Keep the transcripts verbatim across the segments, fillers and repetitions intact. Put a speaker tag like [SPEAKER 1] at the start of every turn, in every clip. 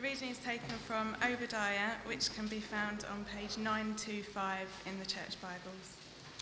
[SPEAKER 1] reading is taken from Obadiah, which can be found on page nine twenty-five in the Church Bibles.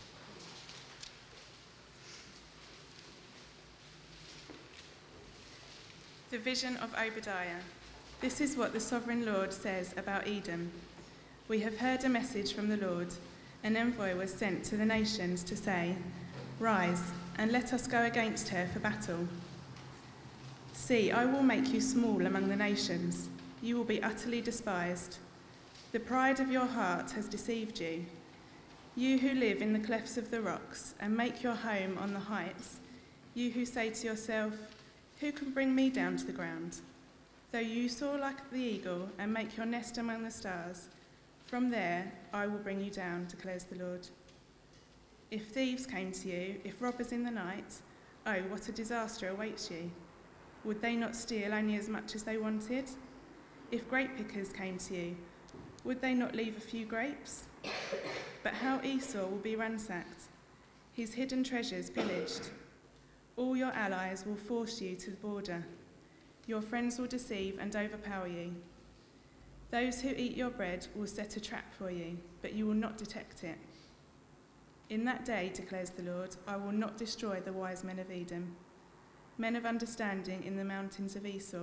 [SPEAKER 1] The vision of Obadiah. This is what the sovereign Lord says about Edom. We have heard a message from the Lord. An envoy was sent to the nations to say, "Rise, and let us go against her for battle. See, I will make you small among the nations. You will be utterly despised. The pride of your heart has deceived you. You who live in the clefts of the rocks and make your home on the heights, you who say to yourself, 'Who can bring me down to the ground?' Though you soar like the eagle and make your nest among the stars, from there I will bring you down, declares the Lord. If thieves came to you, if robbers in the night, oh, what a disaster awaits you. Would they not steal only as much as they wanted? If grape pickers came to you, would they not leave a few grapes? But how Esau will be ransacked, his hidden treasures pillaged. All your allies will force you to the border. Your friends will deceive and overpower you. Those who eat your bread will set a trap for you, but you will not detect it. In that day, declares the Lord, I will not destroy the wise men of Edom, men of understanding in the mountains of Esau.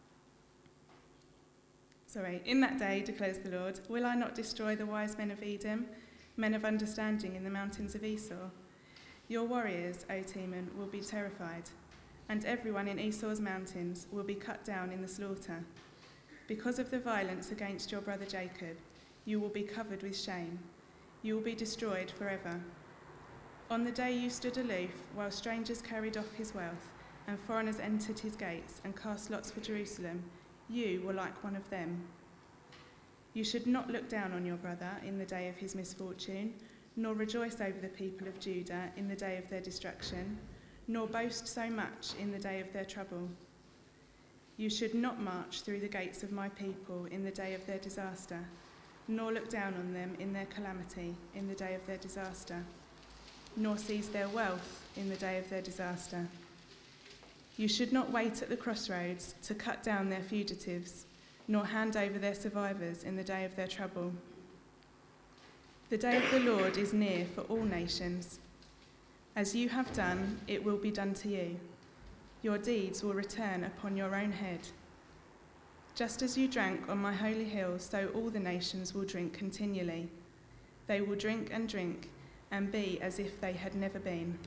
[SPEAKER 1] Sorry, in that day, declares the Lord, will I not destroy the wise men of Edom, men of understanding in the mountains of Esau? Your warriors, O Teman, will be terrified, and everyone in Esau's mountains will be cut down in the slaughter. Because of the violence against your brother Jacob, you will be covered with shame. You will be destroyed forever. On the day you stood aloof, while strangers carried off his wealth, and foreigners entered his gates and cast lots for Jerusalem, you were like one of them. You should not look down on your brother in the day of his misfortune, nor rejoice over the people of Judah in the day of their destruction, nor boast so much in the day of their trouble. You should not march through the gates of my people in the day of their disaster, nor look down on them in their calamity in the day of their disaster, nor seize their wealth in the day of their disaster. You should not wait at the crossroads to cut down their fugitives, nor hand over their survivors in the day of their trouble. The day of the Lord is near for all nations. As you have done, it will be done to you. Your deeds will return upon your own head. Just as you drank on my holy hill, so all the nations will drink continually. They will drink and drink and be as if they had never been.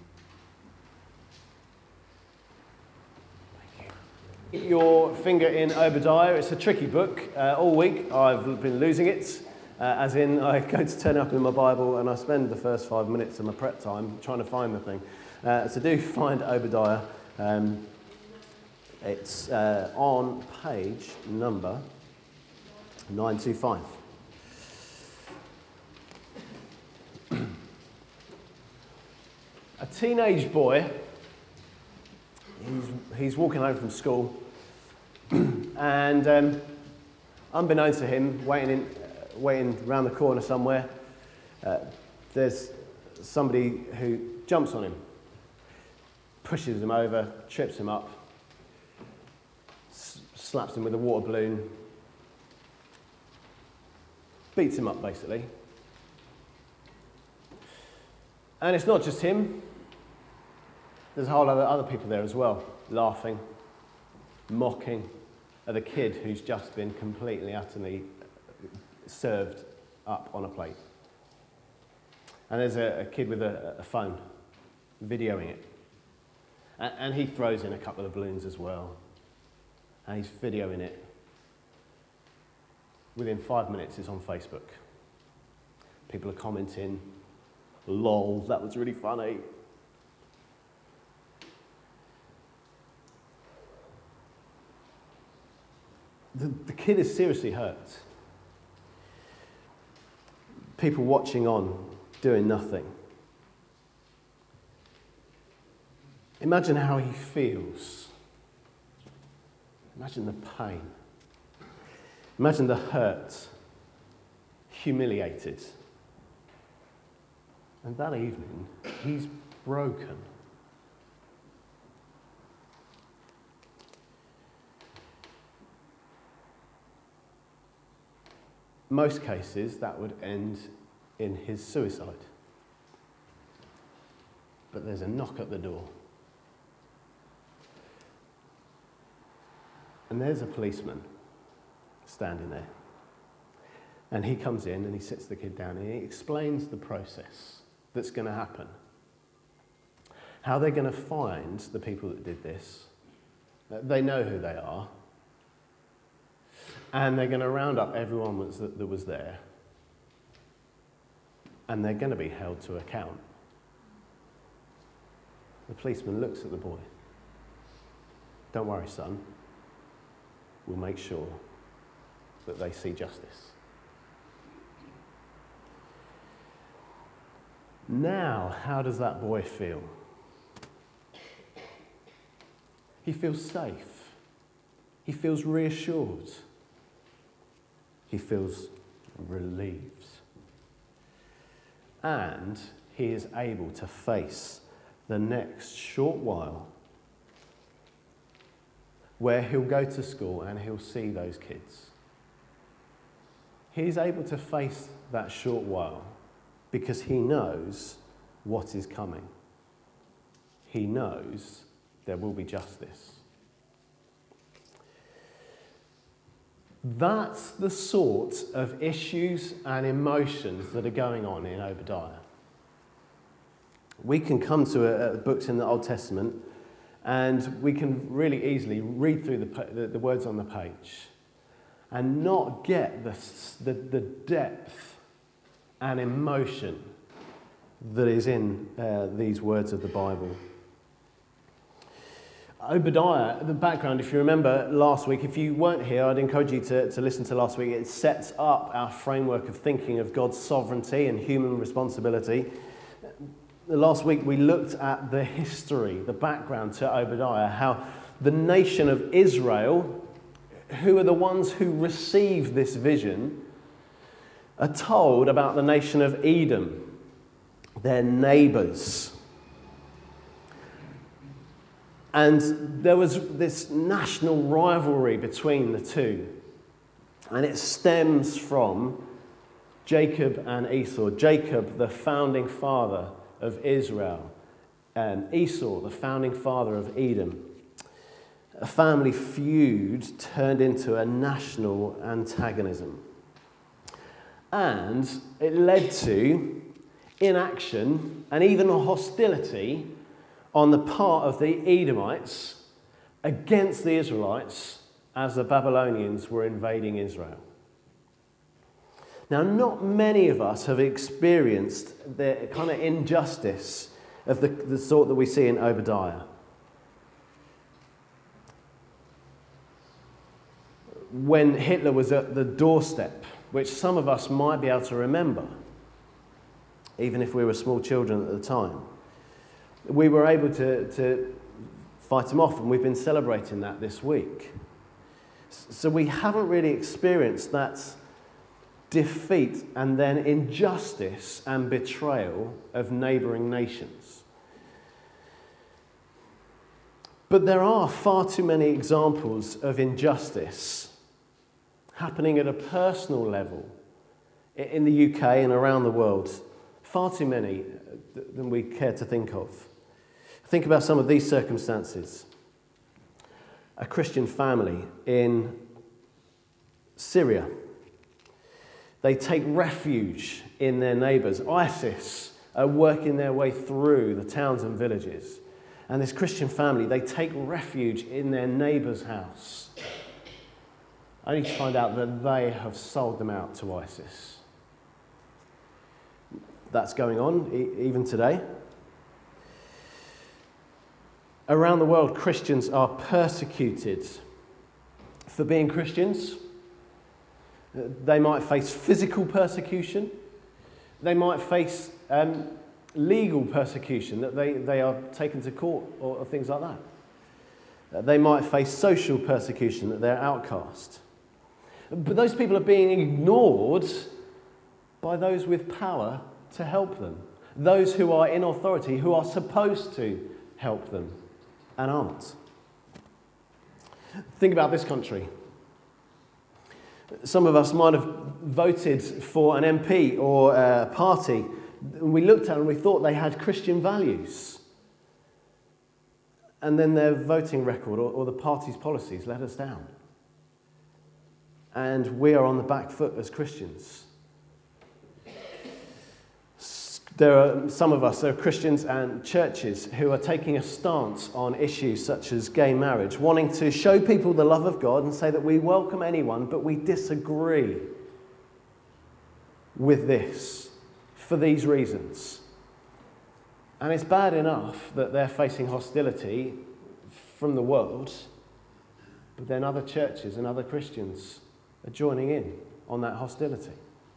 [SPEAKER 2] Your finger in Obadiah. It's a tricky book. Uh, all week I've been losing it, uh, as in I go to turn up in my Bible and I spend the first five minutes of my prep time trying to find the thing. Uh, so do find Obadiah. Um, it's uh, on page number nine twenty-five. A teenage boy, he's, he's walking home from school, and um, unbeknownst to him, waiting in, uh, waiting around the corner somewhere, uh, there's somebody who jumps on him, pushes him over, trips him up, s- slaps him with a water balloon, beats him up basically. And it's not just him. There's a whole other other people there as well, laughing, mocking at the kid who's just been completely, utterly served up on a plate. And there's a, a kid with a, a phone, videoing it. And, and he throws in a couple of balloons as well. And he's videoing it. Within five minutes, it's on Facebook. People are commenting, lol, that was really funny. The, the kid is seriously hurt. People watching on, doing nothing. Imagine how he feels. Imagine the pain. Imagine the hurt. Humiliated. And that evening, he's broken. most cases, that would end in his suicide. But there's a knock at the door. And there's a policeman standing there. And he comes in and he sits the kid down and he explains the process that's going to happen. How they're going to find the people that did this. They know who they are. And they're going to round up everyone that was there. And they're going to be held to account. The policeman looks at the boy. Don't worry, son. We'll make sure that they see justice. Now, how does that boy feel? He feels safe. He feels reassured. He feels relieved. And he is able to face the next short while where he'll go to school and he'll see those kids. He's able to face that short while because he knows what is coming. He knows there will be justice. That's the sort of issues and emotions that are going on in Obadiah. We can come to a, a books in the Old Testament and we can really easily read through the, the, the words on the page and not get the, the, the depth and emotion that is in uh, these words of the Bible. Obadiah, the background, if you remember last week, if you weren't here, I'd encourage you to, to listen to last week. It sets up our framework of thinking of God's sovereignty and human responsibility. Last week we looked at the history, the background to Obadiah, how the nation of Israel, who are the ones who receive this vision, are told about the nation of Edom, their neighbours. And there was this national rivalry between the two. And it stems from Jacob and Esau. Jacob, the founding father of Israel, and Esau, the founding father of Edom. A family feud turned into a national antagonism. And it led to inaction and even a hostility on the part of the Edomites against the Israelites as the Babylonians were invading Israel. Now, not many of us have experienced the kind of injustice of the, the sort that we see in Obadiah. When Hitler was at the doorstep, which some of us might be able to remember, even if we were small children at the time, we were able to, to fight him off, and we've been celebrating that this week. So we haven't really experienced that defeat and then injustice and betrayal of neighbouring nations. But there are far too many examples of injustice happening at a personal level in the U K and around the world. Far too many than we care to think of. Think about some of these circumstances. A Christian family in Syria. They take refuge in their neighbours. ISIS are working their way through the towns and villages. And this Christian family, they take refuge in their neighbour's house, only to find out that they have sold them out to ISIS. That's going on e- even today. Around the world, Christians are persecuted for being Christians. They might face physical persecution. They might face um, legal persecution, that they, they are taken to court or, or things like that. Uh, they might face social persecution, that they're outcast. But those people are being ignored by those with power to help them. Those who are in authority, who are supposed to help them, and aren't. Think about this country. Some of us might have voted for an M P or a party, and we looked at it and we thought they had Christian values. And then their voting record or, or the party's policies let us down. And we are on the back foot as Christians. There are some of us, there are Christians and churches who are taking a stance on issues such as gay marriage, wanting to show people the love of God and say that we welcome anyone, but we disagree with this for these reasons. And it's bad enough that they're facing hostility from the world, but then other churches and other Christians are joining in on that hostility.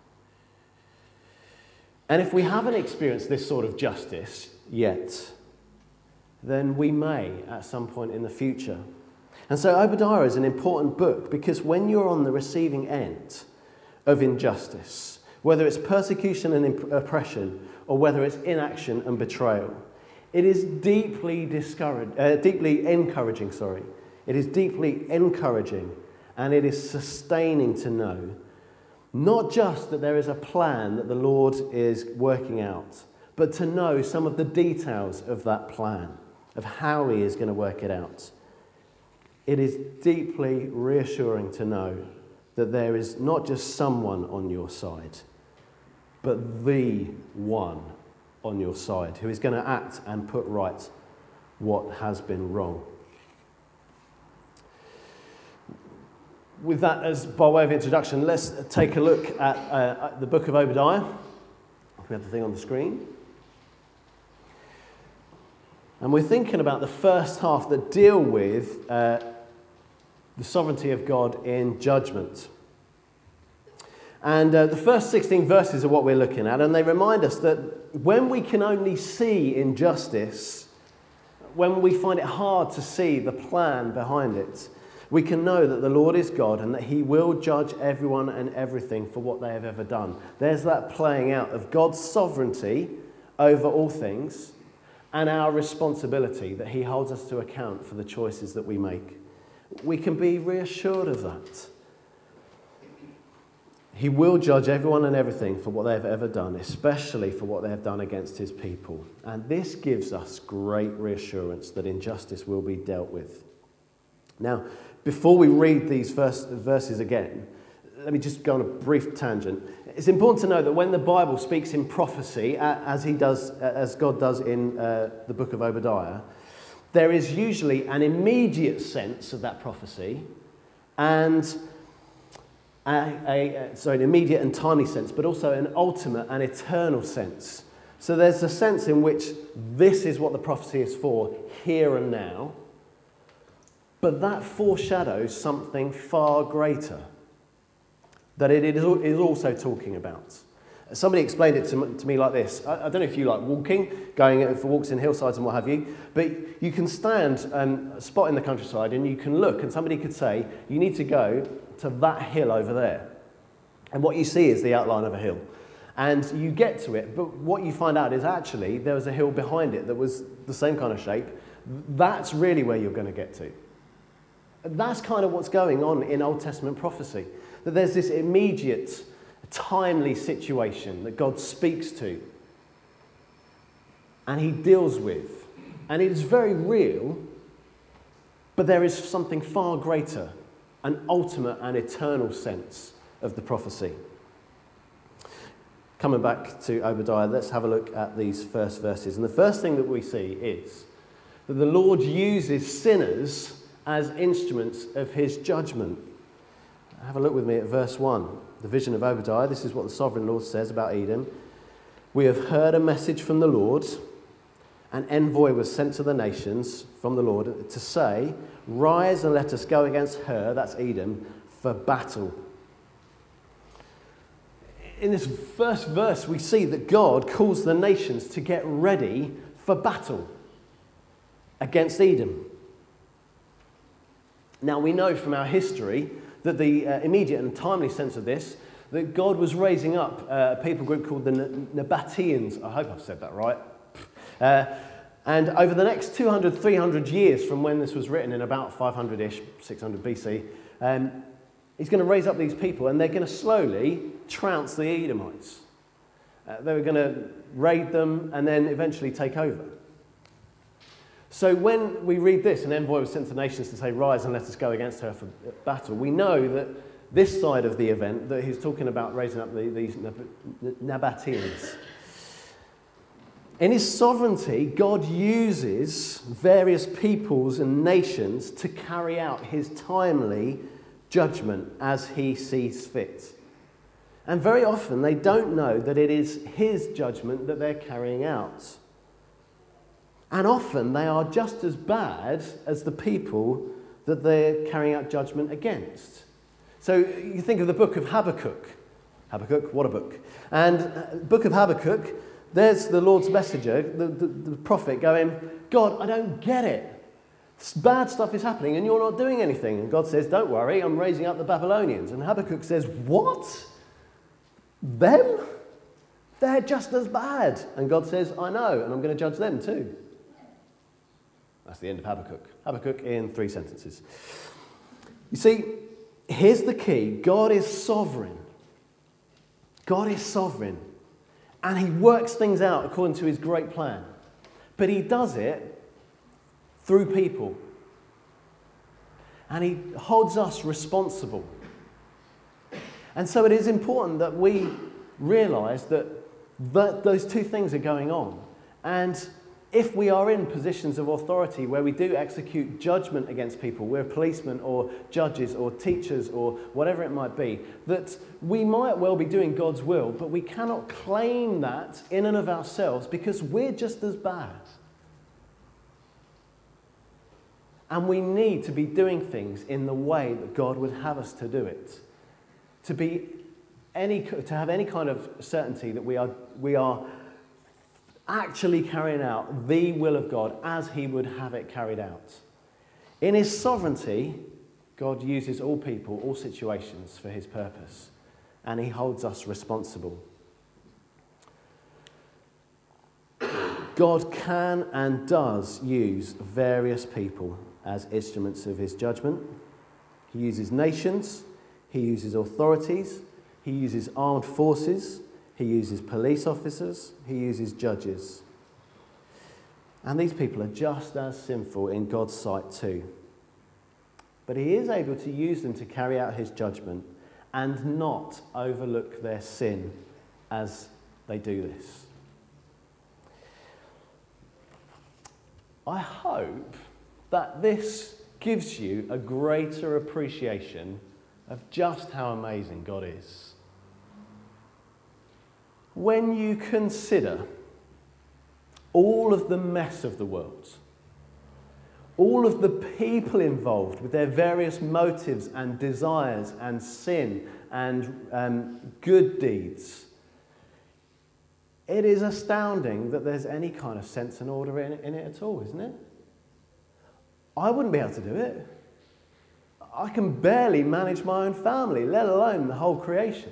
[SPEAKER 2] And if we haven't experienced this sort of justice yet, then we may at some point in the future. And so Obadiah is an important book because when you're on the receiving end of injustice, whether it's persecution and imp- oppression or whether it's inaction and betrayal, it is deeply discouraged, uh, deeply encouraging, sorry. It is deeply encouraging and it is sustaining to know not just that there is a plan that the Lord is working out, but to know some of the details of that plan, of how he is going to work it out. It is deeply reassuring to know that there is not just someone on your side, but the one on your side who is going to act and put right what has been wrong. With that as by way of introduction, let's take a look at, uh, at the book of Obadiah. We have the thing on the screen. And we're thinking about the first half that deal with uh, the sovereignty of God in judgment. And uh, the first sixteen verses are what we're looking at, and they remind us that when we can only see injustice, when we find it hard to see the plan behind it, we can know that the Lord is God and that he will judge everyone and everything for what they have ever done. There's that playing out of God's sovereignty over all things and our responsibility that he holds us to account for the choices that we make. We can be reassured of that. He will judge everyone and everything for what they have ever done, especially for what they have done against his people. And this gives us great reassurance that injustice will be dealt with. Now, before we read these first verses again, let me just go on a brief tangent. It's important to know that when the Bible speaks in prophecy, as he does, as God does in uh, the book of Obadiah, there is usually an immediate sense of that prophecy and a, a, sorry, an immediate and timely sense, but also an ultimate and eternal sense. So there's a sense in which this is what the prophecy is for, here and now. But that foreshadows something far greater that it is also talking about. Somebody explained it to me like this. I don't know if you like walking, going for walks in hillsides and what have you, but you can stand um, a spot in the countryside and you can look and somebody could say, you need to go to that hill over there. And what you see is the outline of a hill. And you get to it, but what you find out is actually there was a hill behind it that was the same kind of shape. That's really where you're going to get to. That's kind of what's going on in Old Testament prophecy. That there's this immediate, timely situation that God speaks to and he deals with. And it is very real, but there is something far greater, an ultimate and eternal sense of the prophecy. Coming back to Obadiah, let's have a look at these first verses. And the first thing that we see is that the Lord uses sinners as instruments of his judgment. Have a look with me at verse one. The vision of Obadiah. This is what the sovereign Lord says about Edom. We have heard a message from the Lord. An envoy was sent to the nations from the Lord to say, rise and let us go against her, that's Edom, for battle. In this first verse, we see that God calls the nations to get ready for battle against Edom. Now, we know from our history that the uh, immediate and timely sense of this, that God was raising up uh, a people group called the Nabateans. I hope I've said that right. Uh, and over the next two hundred, three hundred years from when this was written in about five hundred-ish, six hundred B C, um, He's going to raise up these people and they're going to slowly trounce the Edomites. Uh, they were going to raid them and then eventually take over. So when we read this, an envoy was sent to nations to say, rise and let us go against her for battle, we know that this side of the event, that he's talking about raising up the, these Nabateans. In his sovereignty, God uses various peoples and nations to carry out his timely judgment as he sees fit. And very often they don't know that it is his judgment that they're carrying out. And often they are just as bad as the people that they're carrying out judgment against. So you think of the book of Habakkuk. Habakkuk, what a book. And uh, book of Habakkuk, there's the Lord's messenger, the, the, the prophet going, God, I don't get it. Bad stuff is happening and you're not doing anything. And God says, don't worry, I'm raising up the Babylonians. And Habakkuk says, what? Them? They're just as bad. And God says, I know, and I'm going to judge them too. That's the end of Habakkuk. Habakkuk in three sentences. You see, here's the key. God is sovereign. God is sovereign. And he works things out according to his great plan. But he does it through people. And he holds us responsible. And so it is important that we realise that th- those two things are going on. And if we are in positions of authority where we do execute judgment against people, we're policemen or judges or teachers or whatever it might be, that we might well be doing God's will, but we cannot claim that in and of ourselves because we're just as bad. And we need to be doing things in the way that God would have us to do it. To be any, to have any kind of certainty that we are we are actually carrying out the will of God as he would have it carried out. In his sovereignty, God uses all people, all situations for his purpose, and he holds us responsible. God can and does use various people as instruments of his judgment. He uses nations, he uses authorities, he uses armed forces, he uses police officers, he uses judges. And these people are just as sinful in God's sight too. But he is able to use them to carry out his judgment and not overlook their sin as they do this. I hope that this gives you a greater appreciation of just how amazing God is. When you consider all of the mess of the world, all of the people involved with their various motives and desires and sin and um, good deeds, it is astounding that there's any kind of sense and order in it, in it at all, isn't it? I wouldn't be able to do it. I can barely manage my own family, let alone the whole creation.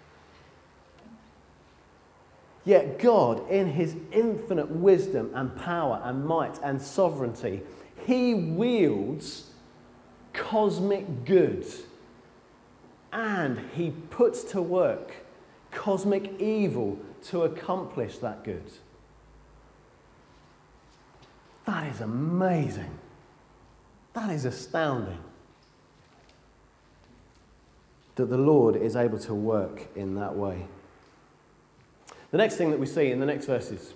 [SPEAKER 2] Yet God, in his infinite wisdom and power and might and sovereignty, he wields cosmic good. And he puts to work cosmic evil to accomplish that good. That is amazing. That is astounding. That the Lord is able to work in that way. The next thing that we see in the next verses,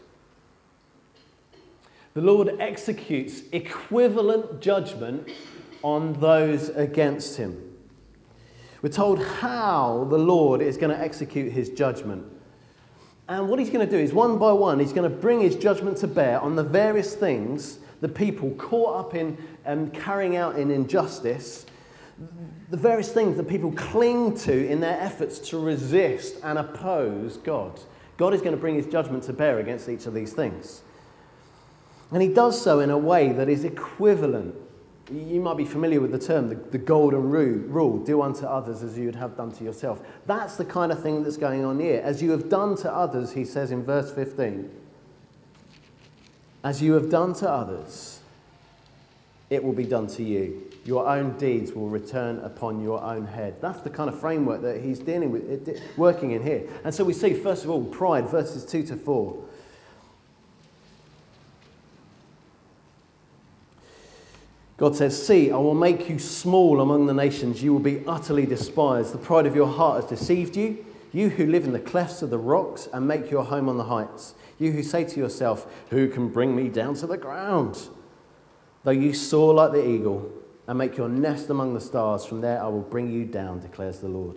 [SPEAKER 2] the Lord executes equivalent judgment on those against him. We're told how the Lord is going to execute his judgment. And what he's going to do is, one by one, he's going to bring his judgment to bear on the various things the people caught up in and um, carrying out in injustice, the various things that people cling to in their efforts to resist and oppose God. God is going to bring his judgment to bear against each of these things. And he does so in a way that is equivalent. You might be familiar with the term, the, the golden rule, do unto others as you would have done to yourself. That's the kind of thing that's going on here. As you have done to others, he says in verse fifteen, as you have done to others, it will be done to you. Your own deeds will return upon your own head. That's the kind of framework that he's dealing with, working in here. And so we see, first of all, pride, verses two to four. God says, "See, I will make you small among the nations. You will be utterly despised. The pride of your heart has deceived you. You who live in the clefts of the rocks and make your home on the heights. You who say to yourself, who can bring me down to the ground? Though you soar like the eagle and make your nest among the stars, from there I will bring you down, declares the Lord."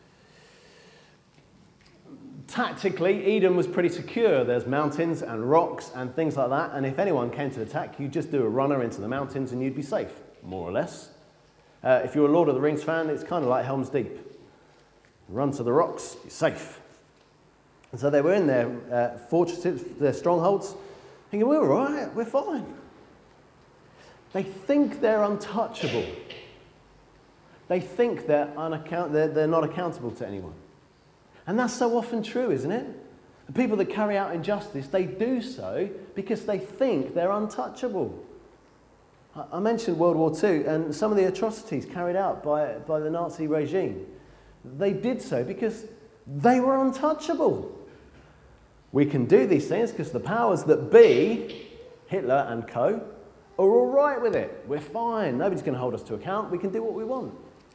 [SPEAKER 2] Tactically, Edom was pretty secure. There's mountains and rocks and things like that, and if anyone came to attack, you'd just do a runner into the mountains and you'd be safe, more or less. Uh, if you're a Lord of the Rings fan, it's kind of like Helm's Deep. Run to the rocks, you're safe. And so they were in their uh, fortresses, their strongholds, thinking, we're all right, we're fine. They think they're untouchable. They think they're, unaccount- they're, they're not accountable to anyone. And that's so often true, isn't it? The people that carry out injustice, they do so because they think they're untouchable. I, I mentioned World War Two and some of the atrocities carried out by, by the Nazi regime. They did so because they were untouchable. We can do these things because the powers that be, Hitler and co, are all right with it. We're fine. Nobody's going to hold us to account. We can do what we want.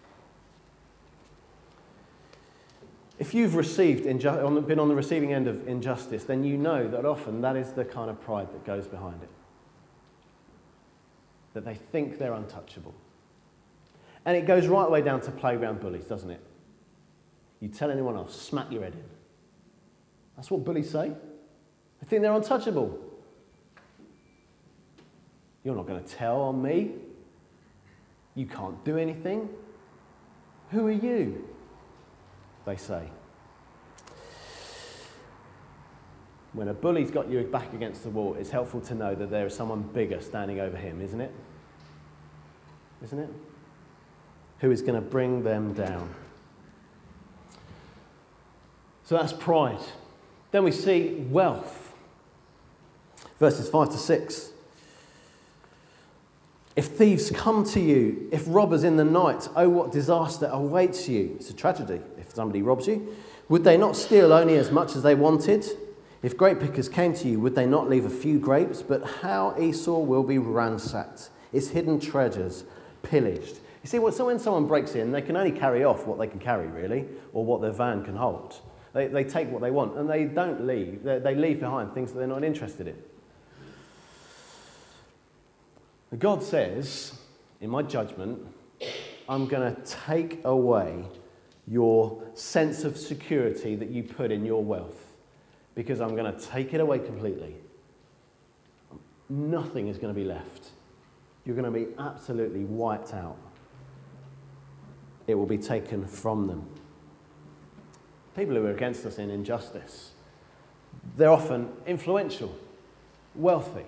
[SPEAKER 2] If you've received inju- on the, been on the receiving end of injustice, then you know that often that is the kind of pride that goes behind it. That they think they're untouchable. And it goes right way down to playground bullies, doesn't it? You tell anyone else, smack your head in. That's what bullies say. They think they're untouchable. You're not going to tell on me. You can't do anything. Who are you? They say. When a bully's got your back against the wall, it's helpful to know that there is someone bigger standing over him, isn't it? Isn't it? Who is going to bring them down. So that's pride. Then we see wealth. Verses five to six. If thieves come to you, if robbers in the night, oh, what disaster awaits you. It's a tragedy if somebody robs you. Would they not steal only as much as they wanted? If grape pickers came to you, would they not leave a few grapes? But how Esau will be ransacked, its hidden treasures pillaged. You see, so when someone breaks in, they can only carry off what they can carry, really, or what their van can hold. They, they take what they want, and they don't leave. They, they leave behind things that they're not interested in. God says, in my judgment, I'm going to take away your sense of security that you put in your wealth, because I'm going to take it away completely. Nothing is going to be left. You're going to be absolutely wiped out. It will be taken from them. People who are against us in injustice, they're often influential, wealthy,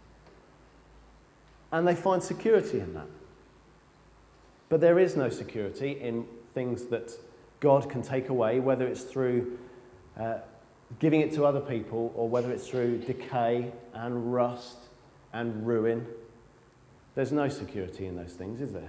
[SPEAKER 2] and they find security in that. But there is no security in things that God can take away, whether it's through uh, giving it to other people or whether it's through decay and rust and ruin. There's no security in those things, is there?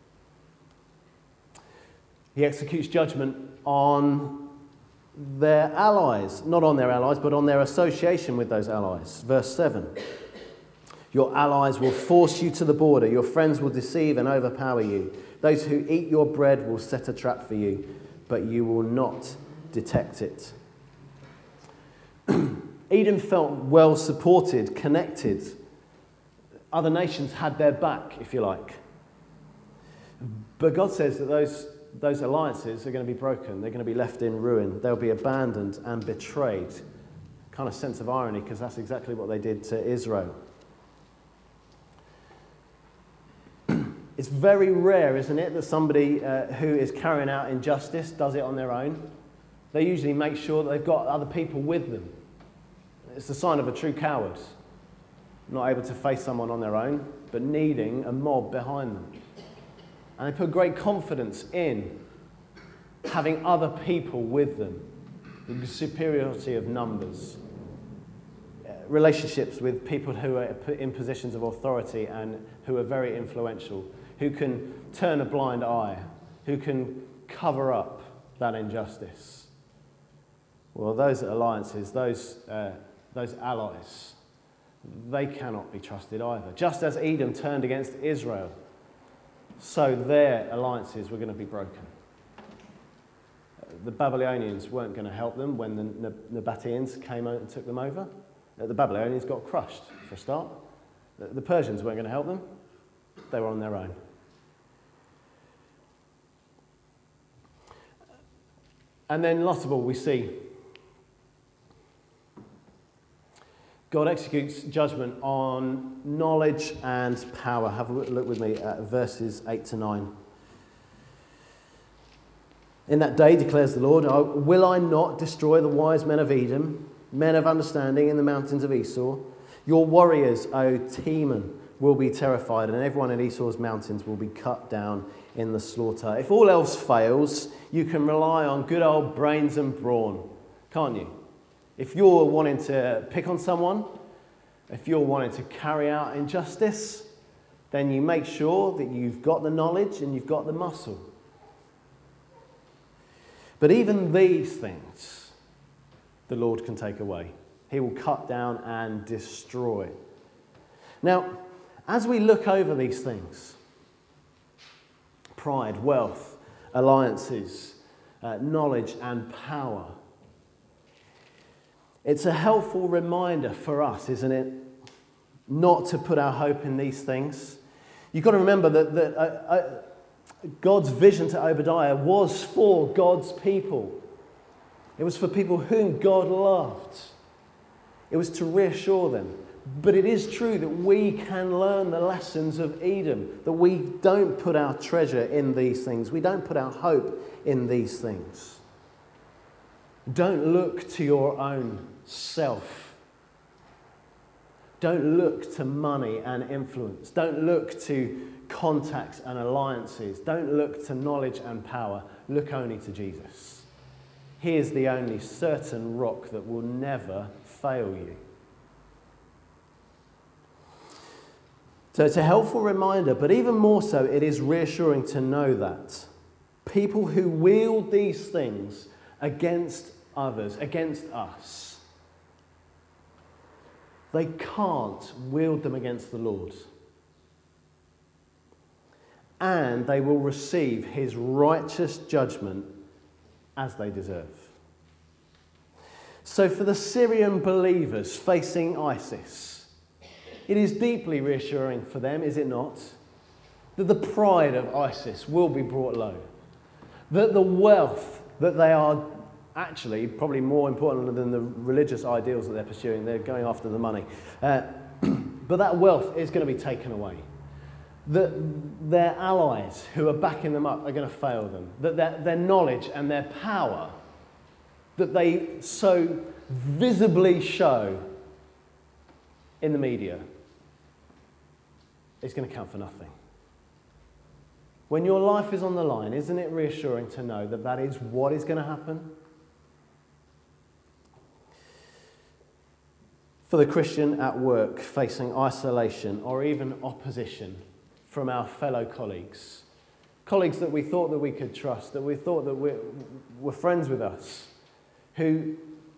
[SPEAKER 2] He executes judgment on their allies, not on their allies, but on their association with those allies. Verse seven. Your allies will force you to the border. Your friends will deceive and overpower you. Those who eat your bread will set a trap for you, but you will not detect it. Edom felt well supported, connected. Other nations had their back, if you like. But God says that those, those alliances are going to be broken. They're going to be left in ruin. They'll be abandoned and betrayed. Kind of sense of irony, because that's exactly what they did to Israel. It's very rare, isn't it, that somebody uh, who is carrying out injustice does it on their own. They usually make sure that they've got other people with them. It's the sign of a true coward. Not able to face someone on their own, but needing a mob behind them. And they put great confidence in having other people with them. The superiority of numbers. Relationships with people who are in positions of authority and who are very influential. who can turn a blind eye, who can cover up that injustice. Well, those alliances, those, uh, those allies, they cannot be trusted either. Just as Edom turned against Israel, so their alliances were going to be broken. The Babylonians weren't going to help them when the Nabateans came out and took them over. The Babylonians got crushed, for a start. The Persians weren't going to help them. They were on their own. And then, last of all, we see God executes judgment on knowledge and power. Have a look with me at verses eight to nine. In that day, declares the Lord, will I not destroy the wise men of Edom, men of understanding in the mountains of Esau? Your warriors, O Teman, will be terrified, and everyone in Esau's mountains will be cut down in the slaughter. If all else fails, you can rely on good old brains and brawn, can't you? If you're wanting to pick on someone, if you're wanting to carry out injustice, then you make sure that you've got the knowledge and you've got the muscle. But even these things, the Lord can take away. He will cut down and destroy. Now, as we look over these things, pride, wealth, alliances, uh, knowledge and power, it's a helpful reminder for us, isn't it, not to put our hope in these things. You've got to remember that, that uh, uh, God's vision to Obadiah was for God's people. It was for people whom God loved. It was to reassure them. But it is true that we can learn the lessons of Edom, that we don't put our treasure in these things. We don't put our hope in these things. Don't look to your own self. Don't look to money and influence. Don't look to contacts and alliances. Don't look to knowledge and power. Look only to Jesus. He is the only certain rock that will never fail you. So it's a helpful reminder, but even more so, it is reassuring to know that people who wield these things against others, against us, they can't wield them against the Lord. And they will receive his righteous judgment as they deserve. So for the Syrian believers facing ISIS, it is deeply reassuring for them, is it not, that the pride of ISIS will be brought low, that the wealth that they are actually probably more important than the religious ideals that they're pursuing, they're going after the money, uh, but that wealth is going to be taken away. That their allies who are backing them up are going to fail them. That their, their knowledge and their power that they so visibly show in the media is going to count for nothing. When your life is on the line, isn't it reassuring to know that that is what is going to happen? For the Christian at work facing isolation or even opposition from our fellow colleagues, colleagues that we thought that we could trust, that we thought that we were friends with us, who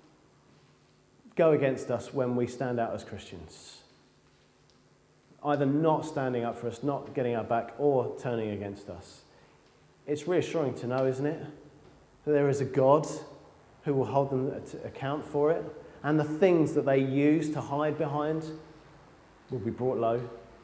[SPEAKER 2] go against us when we stand out as Christians, either not standing up for us, not getting our back, or turning against us. It's reassuring to know, isn't it, that there is a God who will hold them to account for it, and the things that they use to hide behind will be brought low.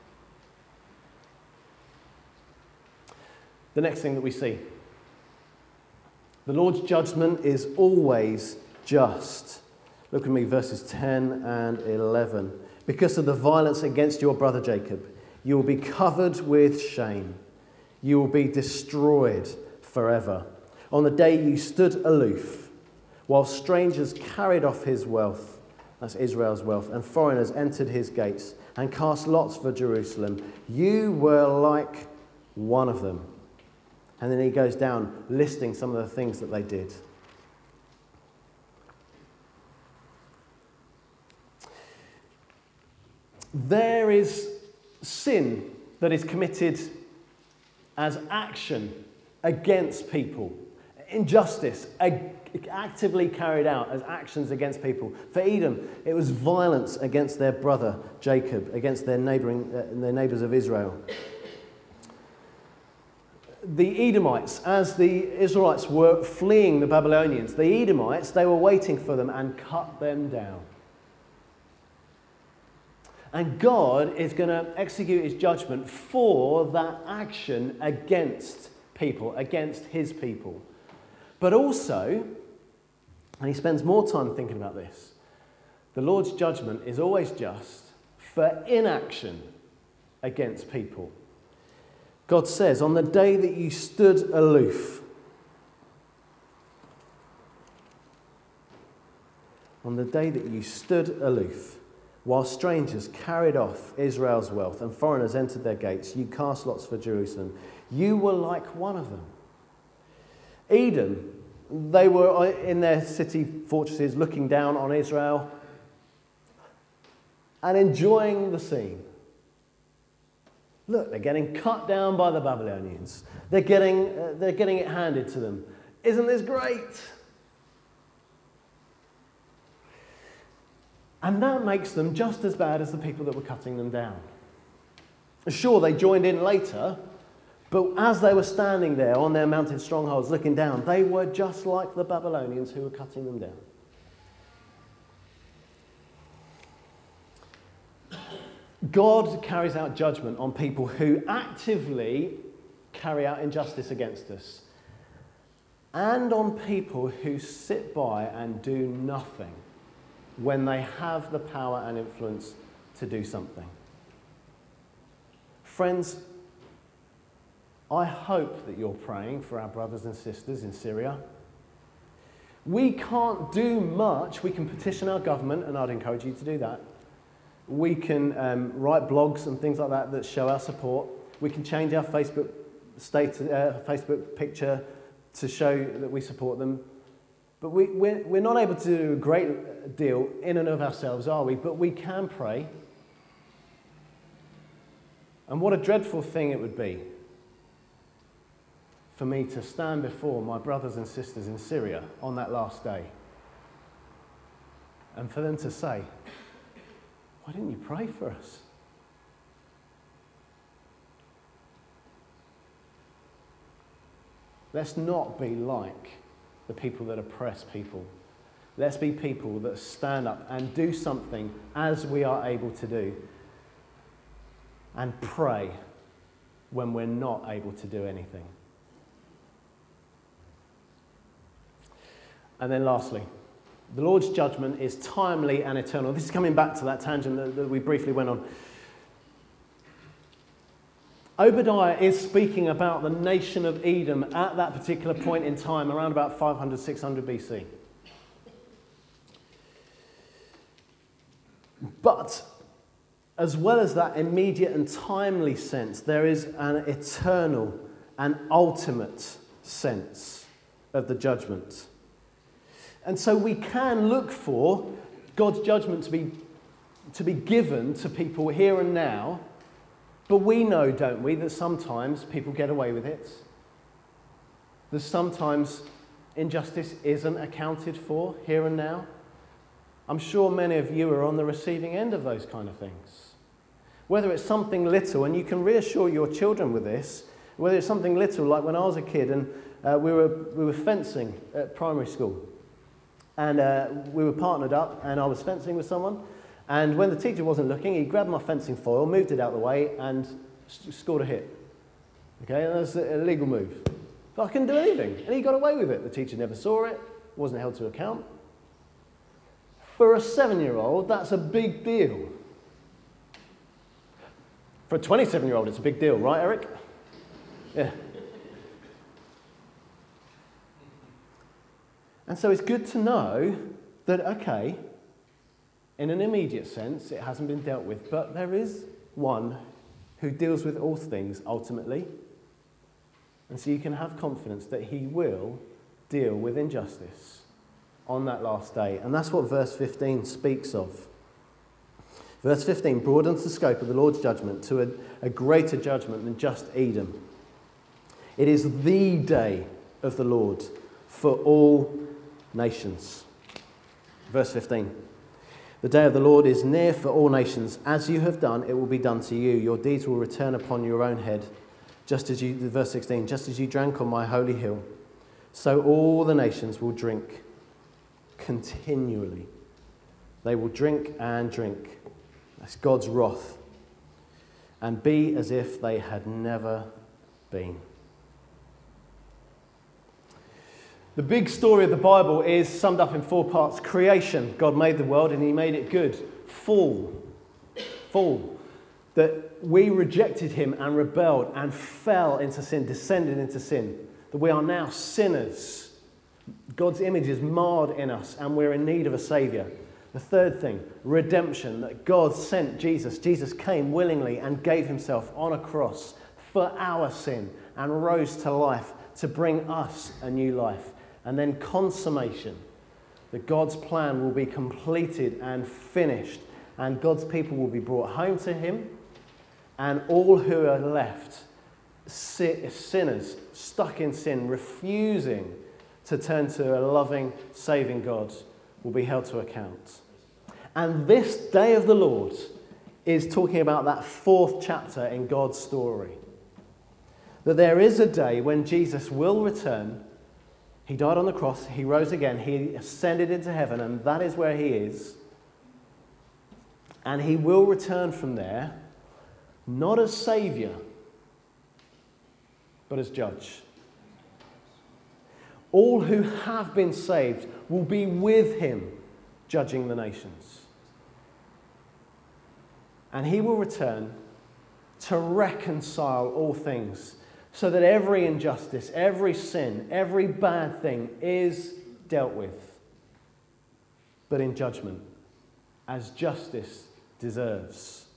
[SPEAKER 2] The next thing that we see, the Lord's judgment is always just. Look at me, verses ten and eleven. Because of the violence against your brother Jacob, you will be covered with shame. You will be destroyed forever. On the day you stood aloof, while strangers carried off his wealth, that's Israel's wealth, and foreigners entered his gates and cast lots for Jerusalem, you were like one of them. And then he goes down listing some of the things that they did. There is sin that is committed as action against people. Injustice ag- actively carried out as actions against people. For Edom, it was violence against their brother Jacob, against their neighbouring, uh, their neighbours of Israel. The Edomites, as the Israelites were fleeing the Babylonians, the Edomites, they were waiting for them and cut them down. And God is going to execute his judgment for that action against people, against his people. But also, and he spends more time thinking about this, the Lord's judgment is always just for inaction against people. God says, on the day that you stood aloof, on the day that you stood aloof, while strangers carried off Israel's wealth and foreigners entered their gates, you cast lots for Jerusalem. You were like one of them. Edom, they were in their city fortresses looking down on Israel and enjoying the scene. Look, they're getting cut down by the Babylonians. They're getting, uh, they're getting it handed to them. Isn't this great? And that makes them just as bad as the people that were cutting them down. Sure, they joined in later, but as they were standing there on their mountain strongholds looking down, they were just like the Babylonians who were cutting them down. God carries out judgment on people who actively carry out injustice against us, and on people who sit by and do nothing when they have the power and influence to do something. Friends, I hope that you're praying for our brothers and sisters in Syria. We can't do much. We can petition our government, and I'd encourage you to do that. We can um, write blogs and things like that that show our support. We can change our Facebook status, uh, Facebook picture to show that we support them. But we, we're, we're not able to do a great deal in and of ourselves, are we? But we can pray. And what a dreadful thing it would be for me to stand before my brothers and sisters in Syria on that last day and for them to say, why didn't you pray for us? Let's not be like the people that oppress people. Let's be people that stand up and do something as we are able to do, and pray when we're not able to do anything. And then lastly, the Lord's judgment is timely and eternal. This is coming back to that tangent that, that we briefly went on. Obadiah is speaking about the nation of Edom at that particular point in time, around about five hundred, six hundred B C. But as well as that immediate and timely sense, there is an eternal and ultimate sense of the judgment. And so we can look for God's judgment to be, to be given to people here and now, but we know, don't we, that sometimes people get away with it. That sometimes injustice isn't accounted for here and now. I'm sure many of you are on the receiving end of those kind of things. Whether it's something little, and you can reassure your children with this, whether it's something little, like when I was a kid and uh, we were we were fencing at primary school. And uh, we were partnered up, and I was fencing with someone. And when the teacher wasn't looking, he grabbed my fencing foil, moved it out of the way, and s- scored a hit. Okay, and that's a legal move. But I couldn't do anything, and he got away with it. The teacher never saw it, wasn't held to account. For a seven-year-old, that's a big deal. For a twenty-seven-year-old, it's a big deal, right, Eric? Yeah. And so it's good to know that, okay, in an immediate sense, it hasn't been dealt with, but there is one who deals with all things ultimately. And so you can have confidence that he will deal with injustice on that last day. And that's what verse fifteen speaks of. Verse fifteen broadens the scope of the Lord's judgment to a, a greater judgment than just Edom. It is the day of the Lord for all nations. Verse fifteen. The day of the Lord is near for all nations. As you have done, it will be done to you. Your deeds will return upon your own head. Just as you, verse sixteen, just as you drank on my holy hill, so all the nations will drink continually. They will drink and drink. That's God's wrath. And be as if they had never been. The big story of the Bible is summed up in four parts. Creation. God made the world and he made it good. Fall. Fall. That we rejected him and rebelled and fell into sin, descended into sin. That we are now sinners. God's image is marred in us and we're in need of a saviour. The third thing, redemption. That God sent Jesus. Jesus came willingly and gave himself on a cross for our sin and rose to life to bring us a new life. And then consummation, that God's plan will be completed and finished, and God's people will be brought home to him, and all who are left, sinners, stuck in sin, refusing to turn to a loving, saving God, will be held to account. And this day of the Lord is talking about that fourth chapter in God's story. That there is a day when Jesus will return. He died on the cross, he rose again, he ascended into heaven, and that is where he is. And he will return from there, not as saviour, but as judge. All who have been saved will be with him, judging the nations. And he will return to reconcile all things, so that every injustice, every sin, every bad thing is dealt with, but in judgment, as justice deserves.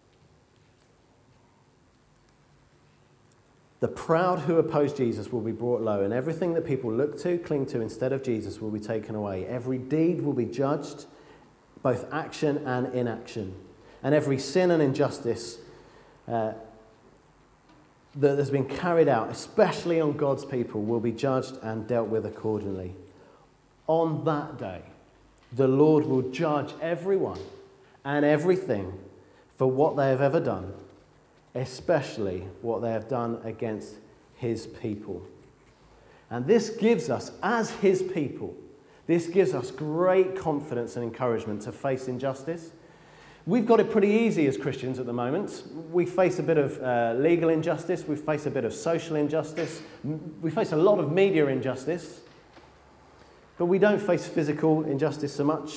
[SPEAKER 2] The proud who oppose Jesus will be brought low, and everything that people look to, cling to instead of Jesus will be taken away. Every deed will be judged, both action and inaction, and every sin and injustice uh, that has been carried out, especially on God's people, will be judged and dealt with accordingly. On that day, the Lord will judge everyone and everything for what they have ever done, especially what they have done against his people. And this gives us, as his people, this gives us great confidence and encouragement to face injustice. We've got it pretty easy as Christians at the moment. We face a bit of uh, legal injustice, we face a bit of social injustice, we face a lot of media injustice, but we don't face physical injustice so much.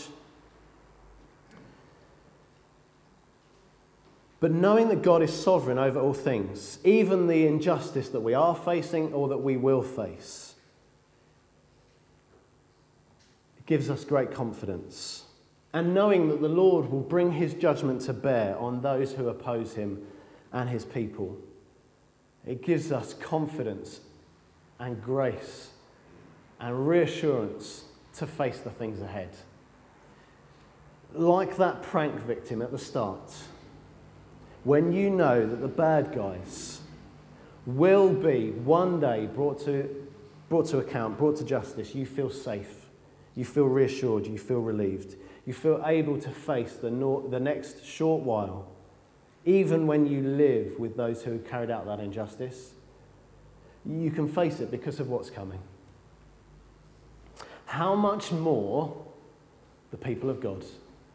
[SPEAKER 2] But knowing that God is sovereign over all things, even the injustice that we are facing or that we will face, it gives us great confidence. And knowing that the Lord will bring his judgment to bear on those who oppose him and his people, it gives us confidence and grace and reassurance to face the things ahead. Like that prank victim at the start, when you know that the bad guys will be one day brought to, brought to account, brought to justice, you feel safe, you feel reassured, you feel relieved. You feel able to face the, no- the next short while, even when you live with those who carried out that injustice. You can face it because of what's coming. How much more the people of God?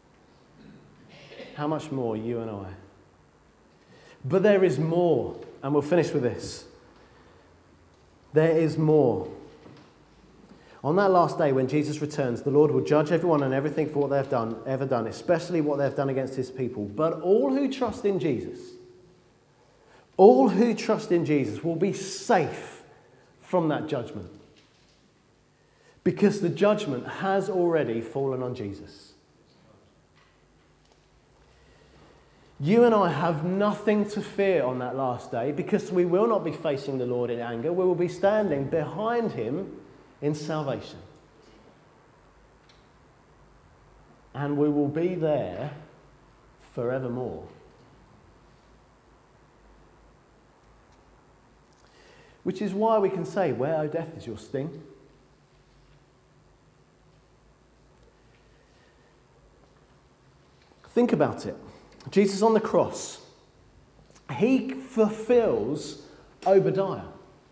[SPEAKER 2] How much more you and I? But there is more, and we'll finish with this. There is more. On that last day when Jesus returns, the Lord will judge everyone and everything for what they have done, ever done, especially what they have done against his people. But all who trust in Jesus, all who trust in Jesus will be safe from that judgment. Because the judgment has already fallen on Jesus. You and I have nothing to fear on that last day because we will not be facing the Lord in anger. We will be standing behind him in salvation. And we will be there forevermore. Which is why we can say, where, O death, is your sting? Think about it. Jesus on the cross, he fulfills Obadiah.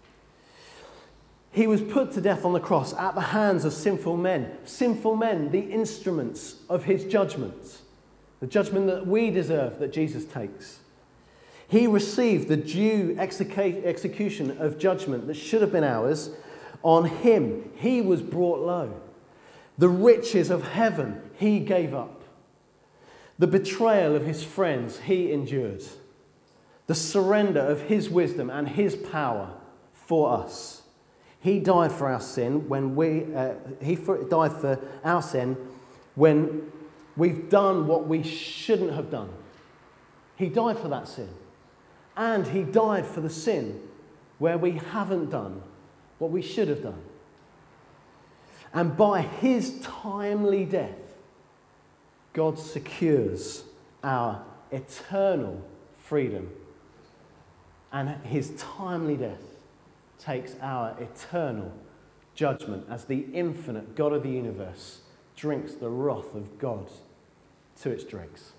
[SPEAKER 2] He was put to death on the cross at the hands of sinful men. Sinful men, the instruments of his judgment. The judgment that we deserve, that Jesus takes. He received the due execu- execution of judgment that should have been ours on him. He was brought low. The riches of heaven he gave up. The betrayal of his friends he endured. The surrender of his wisdom and his power for us. He died for our sin when we, uh, he for, died for our sin when we've done what we shouldn't have done. He died for that sin. And he died for the sin where we haven't done what we should have done. And by his timely death, God secures our eternal freedom. And his timely death takes our eternal judgment as the infinite God of the universe drinks the wrath of God to its dregs.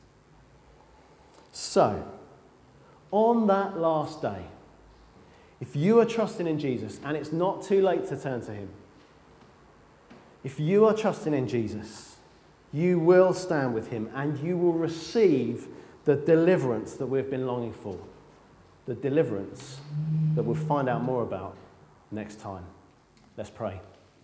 [SPEAKER 2] So, on that last day, if you are trusting in Jesus, and it's not too late to turn to him, if you are trusting in Jesus, you will stand with him and you will receive the deliverance that we've been longing for. The deliverance that we'll find out more about next time. Let's pray.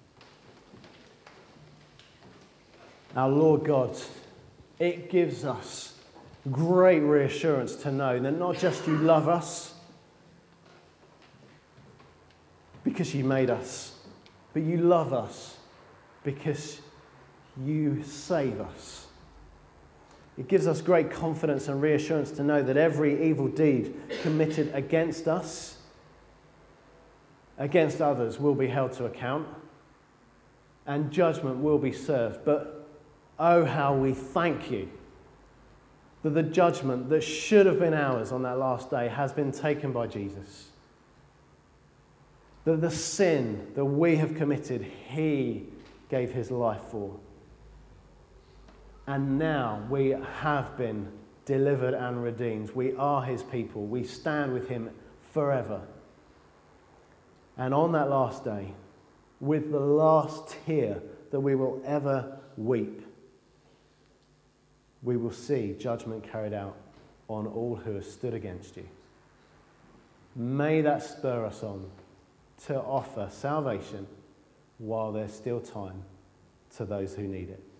[SPEAKER 2] Our Lord God, it gives us great reassurance to know that not just you love us because you made us, but you love us because you save us. It gives us great confidence and reassurance to know that every evil deed committed against us, against others, will be held to account and judgment will be served. But oh, how we thank you that the judgment that should have been ours on that last day has been taken by Jesus. That the sin that we have committed, he gave his life for. And now we have been delivered and redeemed. We are his people. We stand with him forever. And on that last day, with the last tear that we will ever weep, we will see judgment carried out on all who have stood against you. May that spur us on to offer salvation while there's still time to those who need it.